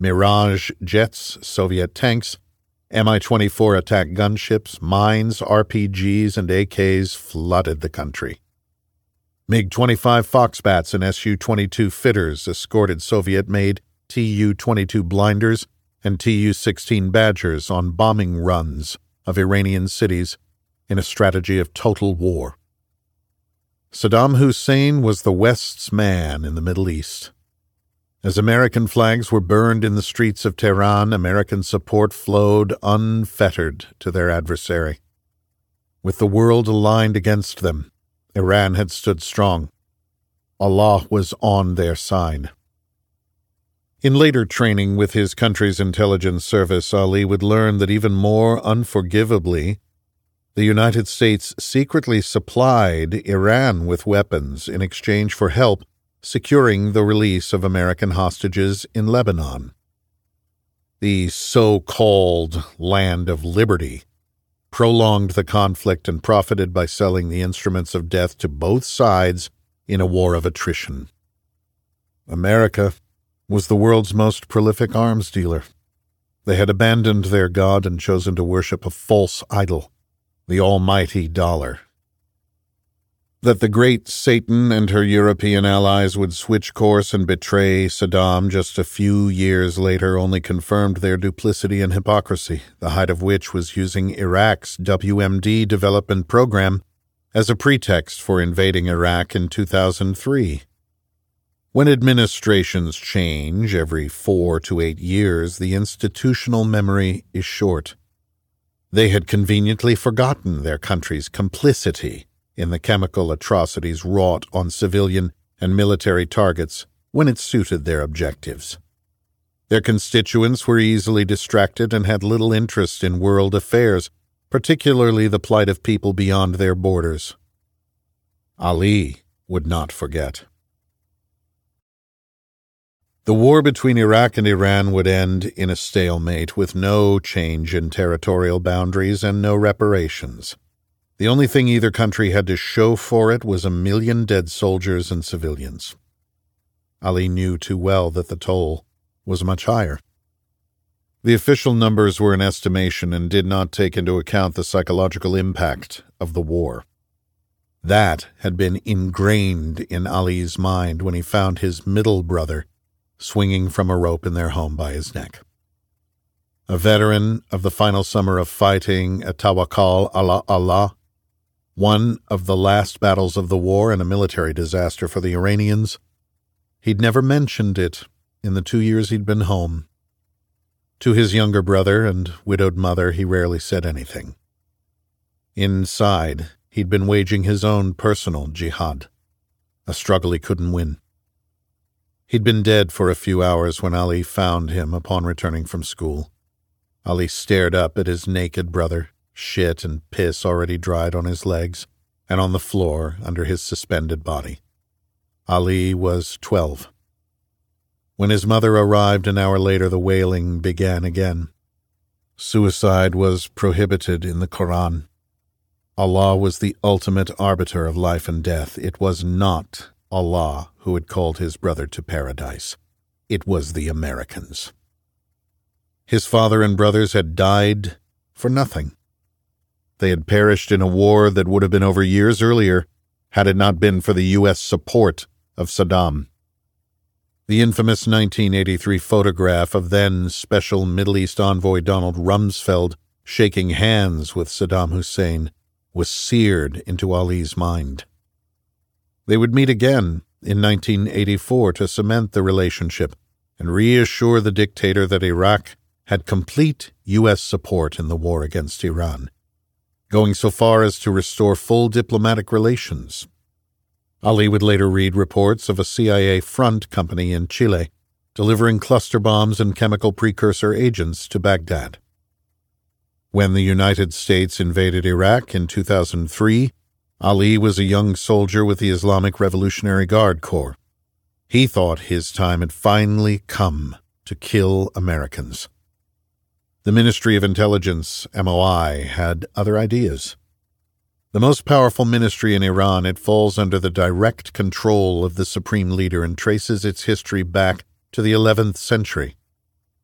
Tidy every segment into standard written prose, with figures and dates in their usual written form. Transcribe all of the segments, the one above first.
Mirage jets, Soviet tanks, Mi-24 attack gunships, mines, RPGs, and AKs flooded the country. MiG-25 Foxbats and Su-22 fitters escorted Soviet-made Tu-22 blinders and Tu-16 Badgers on bombing runs of Iranian cities in a strategy of total war. Saddam Hussein was the West's man in the Middle East. As American flags were burned in the streets of Tehran, American support flowed unfettered to their adversary. With the world aligned against them, Iran had stood strong. Allah was on their side. In later training with his country's intelligence service, Ali would learn that even more unforgivably, the United States secretly supplied Iran with weapons in exchange for help securing the release of American hostages in Lebanon. The so-called Land of Liberty prolonged the conflict and profited by selling the instruments of death to both sides in a war of attrition. America was the world's most prolific arms dealer. They had abandoned their God and chosen to worship a false idol, the almighty dollar. That the great Satan and her European allies would switch course and betray Saddam just a few years later only confirmed their duplicity and hypocrisy, the height of which was using Iraq's WMD development program as a pretext for invading Iraq in 2003. When administrations change every 4 to 8 years, the institutional memory is short. They had conveniently forgotten their country's complicity in the chemical atrocities wrought on civilian and military targets when it suited their objectives. Their constituents were easily distracted and had little interest in world affairs, particularly the plight of people beyond their borders. Ali would not forget. The war between Iraq and Iran would end in a stalemate with no change in territorial boundaries and no reparations. The only thing either country had to show for it was 1 million dead soldiers and civilians. Ali knew too well that the toll was much higher. The official numbers were an estimation and did not take into account the psychological impact of the war. That had been ingrained in Ali's mind when he found his middle brother swinging from a rope in their home by his neck. A veteran of the final summer of fighting at Tawakkal ala Allah, one of the last battles of the war and a military disaster for the Iranians, he'd never mentioned it in the 2 years he'd been home. To his younger brother and widowed mother, he rarely said anything. Inside, he'd been waging his own personal jihad, a struggle he couldn't win. He'd been dead for a few hours when Ali found him upon returning from school. Ali stared up at his naked brother, shit and piss already dried on his legs, and on the floor under his suspended body. Ali was 12. When his mother arrived an hour later, the wailing began again. Suicide was prohibited in the Quran. Allah was the ultimate arbiter of life and death. It was not Allah who had called his brother to paradise. It was the Americans. His father and brothers had died for nothing. They had perished in a war that would have been over years earlier had it not been for the U.S. support of Saddam. The infamous 1983 photograph of then Special Middle East Envoy Donald Rumsfeld shaking hands with Saddam Hussein was seared into Ali's mind. They would meet again in 1984 to cement the relationship and reassure the dictator that Iraq had complete U.S. support in the war against Iran, going so far as to restore full diplomatic relations. Ali would later read reports of a CIA front company in Chile delivering cluster bombs and chemical precursor agents to Baghdad. When the United States invaded Iraq in 2003, Ali was a young soldier with the Islamic Revolutionary Guard Corps. He thought his time had finally come to kill Americans. The Ministry of Intelligence, MOI, had other ideas. The most powerful ministry in Iran, it falls under the direct control of the supreme leader and traces its history back to the 11th century.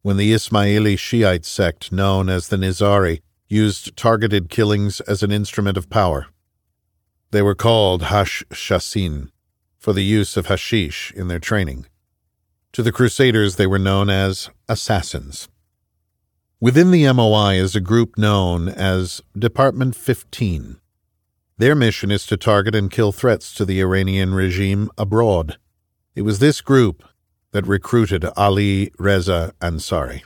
when the Ismaili Shiite sect known as the Nizari used targeted killings as an instrument of power. They were called Hash-Shasin for the use of hashish in their training. To the Crusaders, they were known as assassins. Within the MOI is a group known as Department 15. Their mission is to target and kill threats to the Iranian regime abroad. It was this group that recruited Ali Reza Ansari.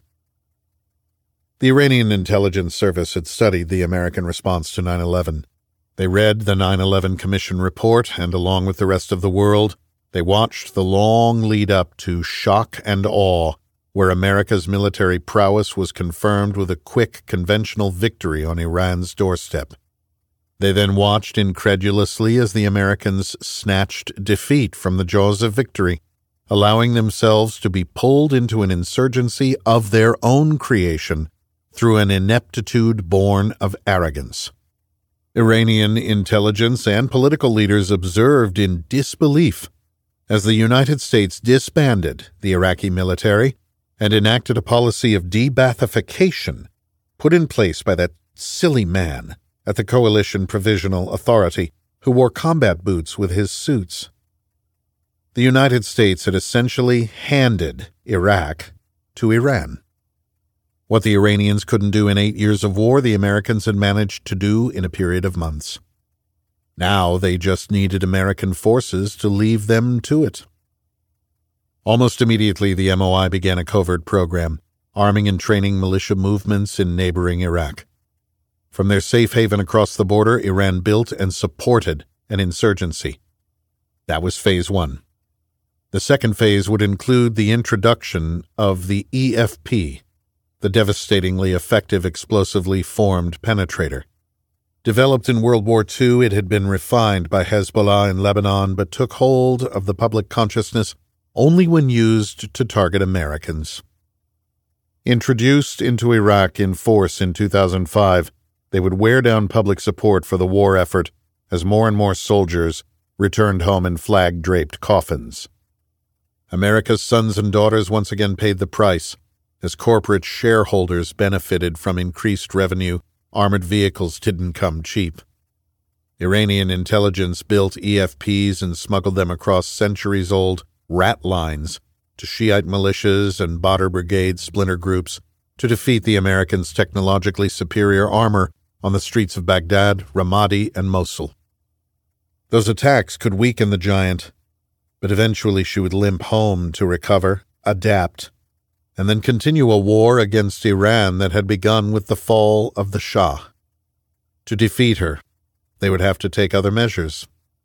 The Iranian intelligence service had studied the American response to 9/11. They read the 9/11 Commission report, and along with the rest of the world, they watched the long lead-up to shock and awe, where America's military prowess was confirmed with a quick, conventional victory on Iran's doorstep. They then watched incredulously as the Americans snatched defeat from the jaws of victory, allowing themselves to be pulled into an insurgency of their own creation through an ineptitude born of arrogance. Iranian intelligence and political leaders observed in disbelief as the United States disbanded the Iraqi military and enacted a policy of de-Baathification put in place by that silly man at the Coalition Provisional Authority who wore combat boots with his suits. The United States had essentially handed Iraq to Iran. What the Iranians couldn't do in 8 years of war, the Americans had managed to do in a period of months. Now they just needed American forces to leave them to it. Almost immediately, the MOI began a covert program, arming and training militia movements in neighboring Iraq. From their safe haven across the border, Iran built and supported an insurgency. That was Phase 1. The second phase would include the introduction of the EFP, the devastatingly effective explosively formed penetrator. Developed in World War II, it had been refined by Hezbollah in Lebanon, but took hold of the public consciousness only when used to target Americans. Introduced into Iraq in force in 2005, they would wear down public support for the war effort as more and more soldiers returned home in flag-draped coffins. America's sons and daughters once again paid the price, as corporate shareholders benefited from increased revenue. Armored vehicles didn't come cheap. Iranian intelligence built EFPs and smuggled them across centuries-old rat lines to Shiite militias and Badr Brigade splinter groups to defeat the Americans' technologically superior armor on the streets of Baghdad, Ramadi, and Mosul. Those attacks could weaken the giant, but eventually she would limp home to recover, adapt, and then continue a war against Iran that had begun with the fall of the Shah. To defeat her, they would have to take other measures.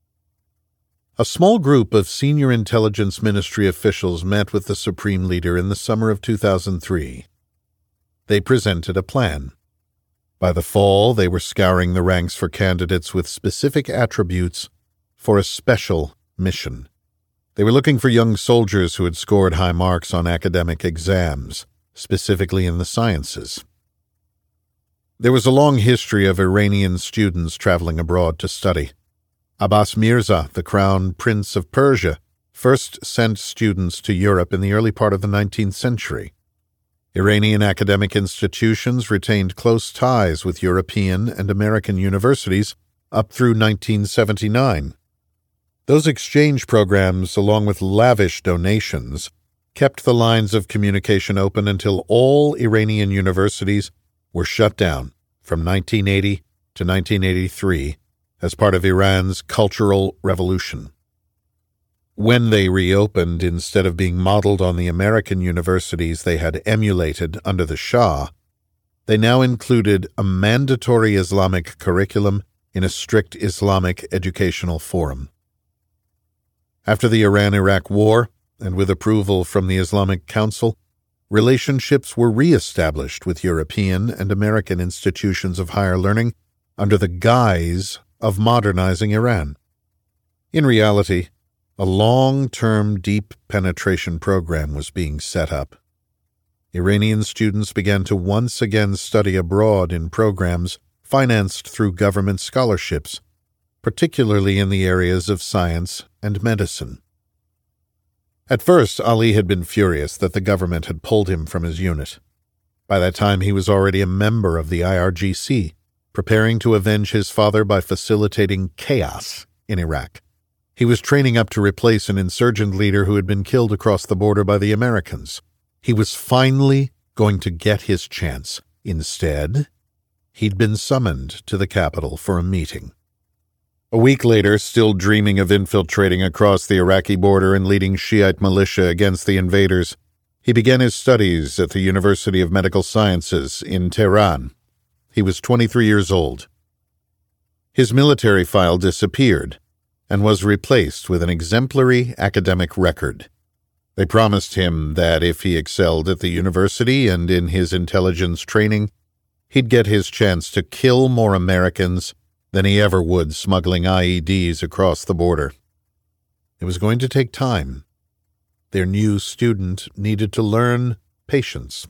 A small group of senior intelligence ministry officials met with the supreme leader in the summer of 2003. They presented a plan. By the fall, they were scouring the ranks for candidates with specific attributes for a special mission. They were looking for young soldiers who had scored high marks on academic exams, specifically in the sciences. There was a long history of Iranian students traveling abroad to study. Abbas Mirza, the crown prince of Persia, first sent students to Europe in the early part of the 19th century. Iranian academic institutions retained close ties with European and American universities up through 1979. Those exchange programs, along with lavish donations, kept the lines of communication open until all Iranian universities were shut down from 1980 to 1983 as part of Iran's Cultural Revolution. When they reopened, instead of being modeled on the American universities they had emulated under the Shah, they now included a mandatory Islamic curriculum in a strict Islamic educational forum. After the Iran-Iraq War, and with approval from the Islamic Council, relationships were re-established with European and American institutions of higher learning under the guise of modernizing Iran. In reality, a long-term deep penetration program was being set up. Iranian students began to once again study abroad in programs financed through government scholarships, particularly in the areas of science and medicine. At first, Ali had been furious that the government had pulled him from his unit. By that time, he was already a member of the IRGC, preparing to avenge his father by facilitating chaos in Iraq. He was training up to replace an insurgent leader who had been killed across the border by the Americans. He was finally going to get his chance. Instead, he'd been summoned to the capital for a meeting. A week later, still dreaming of infiltrating across the Iraqi border and leading Shiite militia against the invaders, he began his studies at the University of Medical Sciences in Tehran. He was 23 years old. His military file disappeared and was replaced with an exemplary academic record. They promised him that if he excelled at the university and in his intelligence training, he'd get his chance to kill more Americans than he ever would smuggling IEDs across the border. It was going to take time. Their new student needed to learn patience.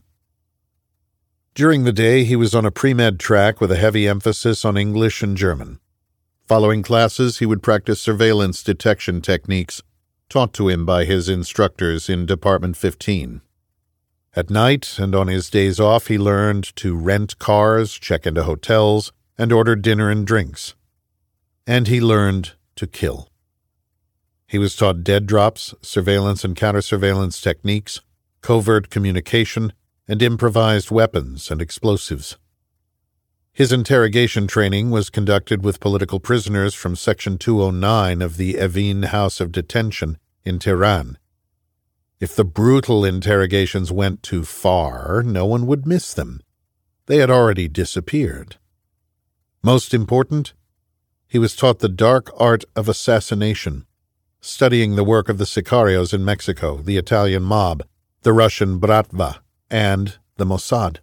During the day, he was on a pre-med track with a heavy emphasis on English and German. Following classes, he would practice surveillance detection techniques taught to him by his instructors in Department 15. At night and on his days off, he learned to rent cars, check into hotels, and order dinner and drinks. And he learned to kill. He was taught dead drops, surveillance and counter-surveillance techniques, covert communication, and improvised weapons and explosives. His interrogation training was conducted with political prisoners from Section 209 of the Evin House of Detention in Tehran. If the brutal interrogations went too far, no one would miss them. They had already disappeared. Most important, he was taught the dark art of assassination, studying the work of the sicarios in Mexico, the Italian mob, the Russian Bratva, and the Mossad.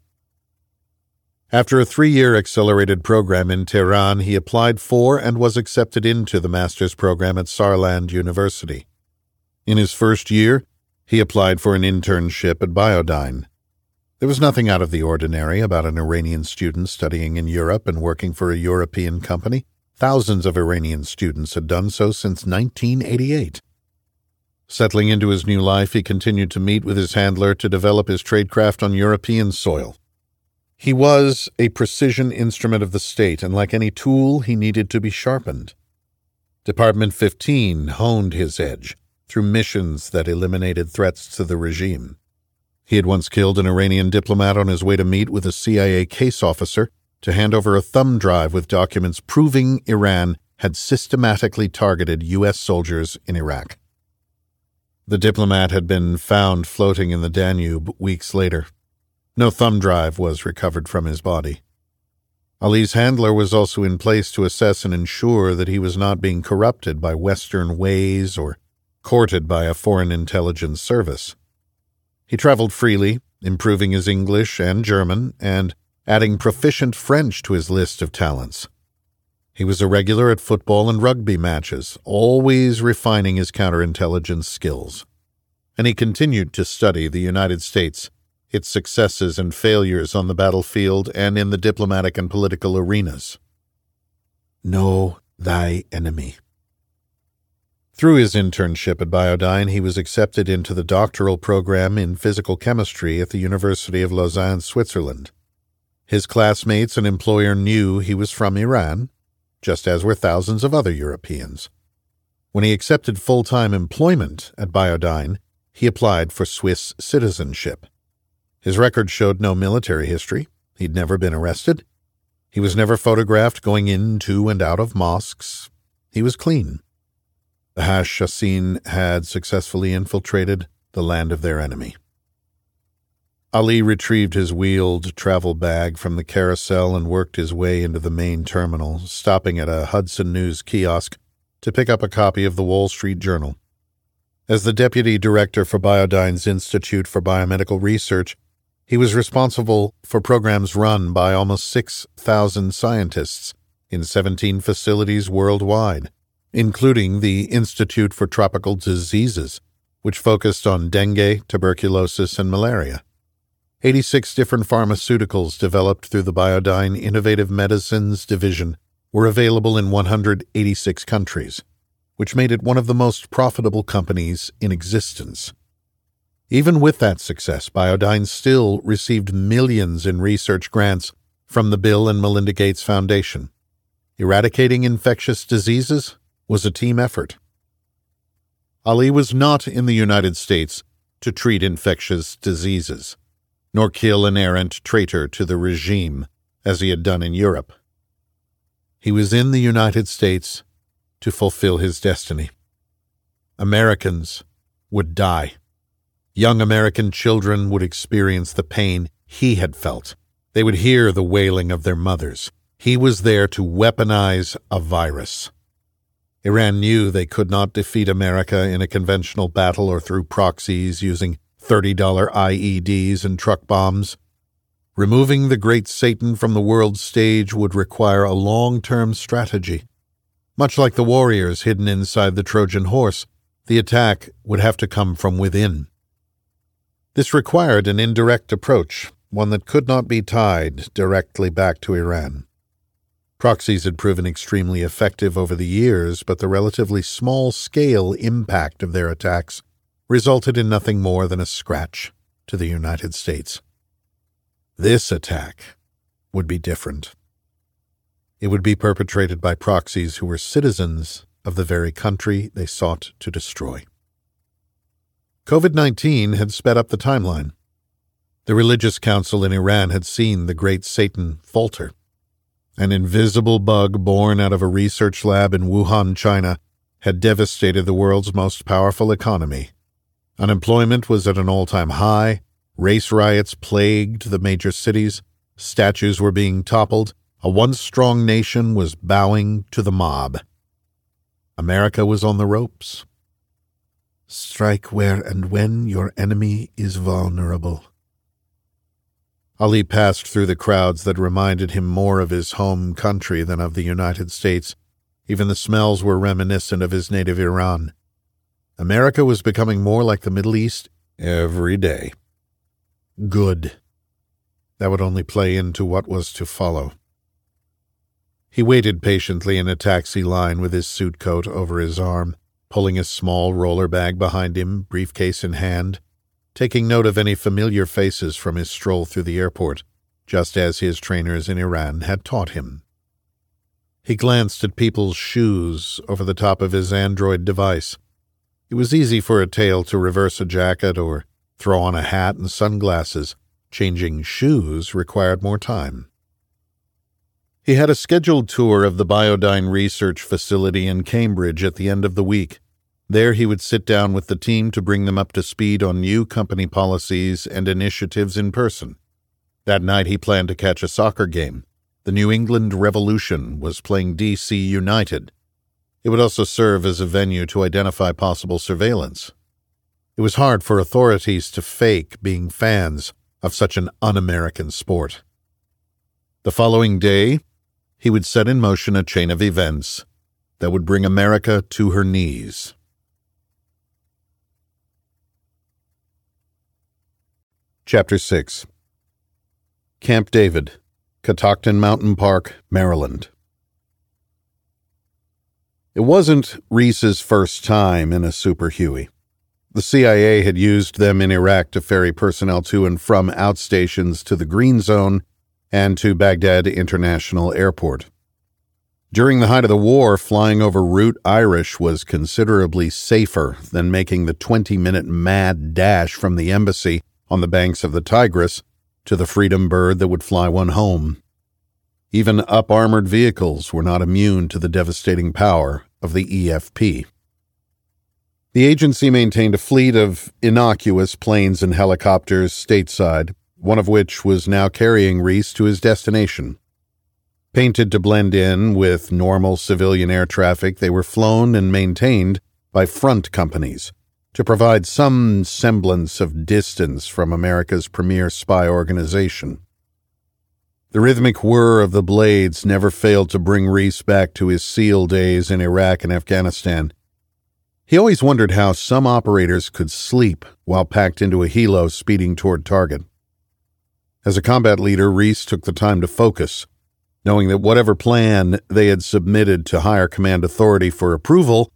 After a 3-year accelerated program in Tehran, he applied for and was accepted into the master's program at Saarland University. In his first year, he applied for an internship at Biodyne. There was nothing out of the ordinary about an Iranian student studying in Europe and working for a European company. Thousands of Iranian students had done so since 1988. Settling into his new life, he continued to meet with his handler to develop his tradecraft on European soil. He was a precision instrument of the state, and like any tool, he needed to be sharpened. Department 15 honed his edge through missions that eliminated threats to the regime. He had once killed an Iranian diplomat on his way to meet with a CIA case officer to hand over a thumb drive with documents proving Iran had systematically targeted U.S. soldiers in Iraq. The diplomat had been found floating in the Danube weeks later. No thumb drive was recovered from his body. Ali's handler was also in place to assess and ensure that he was not being corrupted by Western ways or courted by a foreign intelligence service. He traveled freely, improving his English and German, and adding proficient French to his list of talents. He was a regular at football and rugby matches, always refining his counterintelligence skills. And he continued to study the United States, its successes and failures on the battlefield and in the diplomatic and political arenas. Know thy enemy. Through his internship at Biodyne, he was accepted into the doctoral program in physical chemistry at the University of Lausanne, Switzerland. His classmates and employer knew he was from Iran, just as were thousands of other Europeans. When he accepted full-time employment at Biodyne, he applied for Swiss citizenship. His record showed no military history. He'd never been arrested. He was never photographed going into and out of mosques. He was clean. The Hashashin had successfully infiltrated the land of their enemy. Ali retrieved his wheeled travel bag from the carousel and worked his way into the main terminal, stopping at a Hudson News kiosk to pick up a copy of the Wall Street Journal. As the deputy director for Biodyne's Institute for Biomedical Research, he was responsible for programs run by almost 6,000 scientists in 17 facilities worldwide, including the Institute for Tropical Diseases, which focused on dengue, tuberculosis, and malaria. 86 different pharmaceuticals developed through the Biodyne Innovative Medicines Division were available in 186 countries. which made it one of the most profitable companies in existence. Even with that success, Biodyne still received millions in research grants from the Bill and Melinda Gates Foundation. Eradicating infectious diseases was a team effort. Ali was not in the United States to treat infectious diseases, nor kill an errant traitor to the regime, as he had done in Europe. He was in the United States to fulfill his destiny. Americans would die. Young American children would experience the pain he had felt. They would hear the wailing of their mothers. He was there to weaponize a virus. Iran knew they could not defeat America in a conventional battle or through proxies using $30 IEDs and truck bombs. Removing the great Satan from the world stage would require a long-term strategy. Much like the warriors hidden inside the Trojan horse, the attack would have to come from within. This required an indirect approach, one that could not be tied directly back to Iran. Proxies had proven extremely effective over the years, but the relatively small-scale impact of their attacks resulted in nothing more than a scratch to the United States. This attack would be different. It would be perpetrated by proxies who were citizens of the very country they sought to destroy. COVID-19 had sped up the timeline. The Religious Council in Iran had seen the great Satan falter. An invisible bug born out of a research lab in Wuhan, China, had devastated the world's most powerful economy. Unemployment was at an all-time high, race riots plagued the major cities, statues were being toppled, a once-strong nation was bowing to the mob. America was on the ropes. Strike where and when your enemy is vulnerable. Ali passed through the crowds that reminded him more of his home country than of the United States. Even the smells were reminiscent of his native Iran. America was becoming more like the Middle East every day. Good. That would only play into what was to follow. He waited patiently in a taxi line with his suit coat over his arm, pulling a small roller bag behind him, briefcase in hand, taking note of any familiar faces from his stroll through the airport, just as his trainers in Iran had taught him. He glanced at people's shoes over the top of his Android device. It was easy for a tail to reverse a jacket or throw on a hat and sunglasses. Changing shoes required more time. He had a scheduled tour of the Biodyne research facility in Cambridge at the end of the week. There he would sit down with the team to bring them up to speed on new company policies and initiatives in person. That night he planned to catch a soccer game. The New England Revolution was playing DC United. It would also serve as a venue to identify possible surveillance. It was hard for authorities to fake being fans of such an un-American sport. The following day, he would set in motion a chain of events that would bring America to her knees. Chapter 6. Camp David, Catoctin Mountain Park, Maryland. It wasn't Reese's first time in a Super Huey. The CIA had used them in Iraq to ferry personnel to and from outstations to the Green Zone and to Baghdad International Airport. During the height of the war, flying over Route Irish was considerably safer than making the 20-minute mad dash from the embassy on the banks of the Tigris to the freedom bird that would fly one home. Even up-armored vehicles were not immune to the devastating power of the EFP. The agency maintained a fleet of innocuous planes and helicopters stateside, one of which was now carrying Reese to his destination. Painted to blend in with normal civilian air traffic, they were flown and maintained by front companies to provide some semblance of distance from America's premier spy organization. The rhythmic whir of the blades never failed to bring Reese back to his SEAL days in Iraq and Afghanistan. He always wondered how some operators could sleep while packed into a helo speeding toward target. As a combat leader, Reese took the time to focus, knowing that whatever plan they had submitted to higher command authority for approval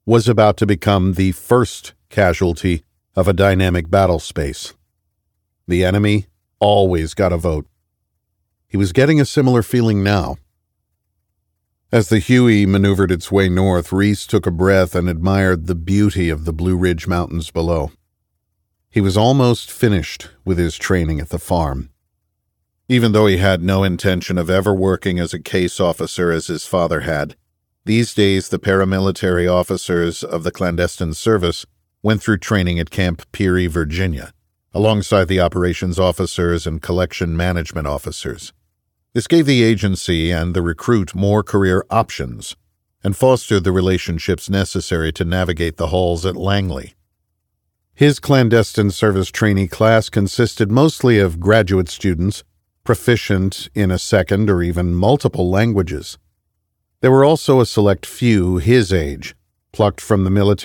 was about to become the first casualty of a dynamic battle space. The enemy always got a vote. He was getting a similar feeling now. As the Huey maneuvered its way north, Reese took a breath and admired the beauty of the Blue Ridge Mountains below. He was almost finished with his training at the farm. Even though he had no intention of ever working as a case officer as his father had, these days the paramilitary officers of the clandestine service went through training at Camp Peary, Virginia, alongside the operations officers and collection management officers. This gave the agency and the recruit more career options and fostered the relationships necessary to navigate the halls at Langley. His clandestine service trainee class consisted mostly of graduate students proficient in a second or even multiple languages. There were also a select few his age, plucked from the military